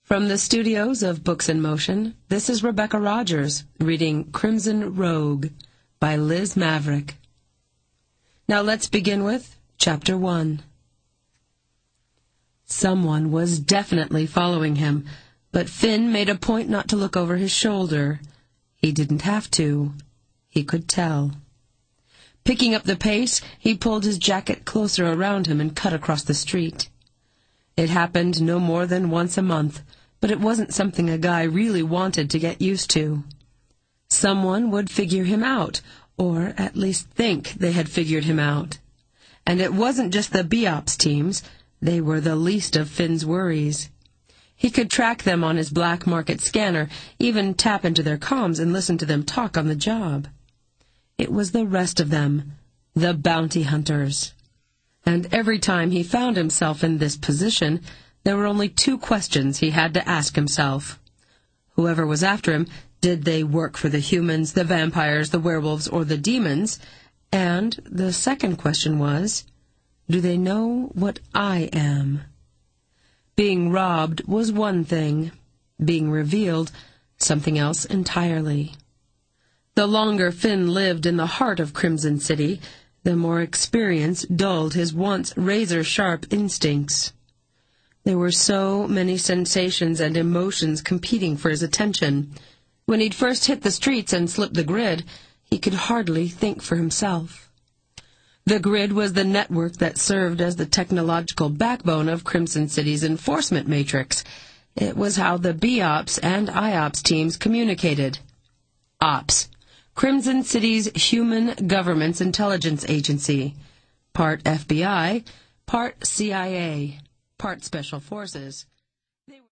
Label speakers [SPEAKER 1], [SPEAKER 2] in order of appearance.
[SPEAKER 1] From the studios of Books in Motion, this is Rebecca Rogers reading Crimson Rogue by Liz Maverick. Now let's begin with Chapter 1. Someone was definitely following him, but Finn made a point not to look over his shoulder. He didn't have to. He could tell. Picking up the pace, he pulled his jacket closer around him and cut across the street. It happened no more than once a month, but it wasn't something a guy really wanted to get used to. Someone would figure him out, or at least think they had figured him out. And it wasn't just the BOPS teams. They were the least of Finn's worries. He could track them on his black market scanner, even tap into their comms and listen to them talk on the job. It was the rest of them, the bounty hunters. And every time he found himself in this position, there were only two questions he had to ask himself. Whoever was after him, did they work for the humans, the vampires, the werewolves, or the demons? And the second question was, do they know what I am? Being robbed was one thing. Being revealed, something else entirely. The longer Finn lived in the heart of Crimson City, the more experience dulled his once razor-sharp instincts. There were so many sensations and emotions competing for his attention. When he'd first hit the streets and slipped the grid, he could hardly think for himself. The grid was the network that served as the technological backbone of Crimson City's enforcement matrix. It was how the BOPS and IOPS teams communicated. OPS. Crimson City's Human Government's Intelligence Agency, part FBI, part CIA, part Special Forces.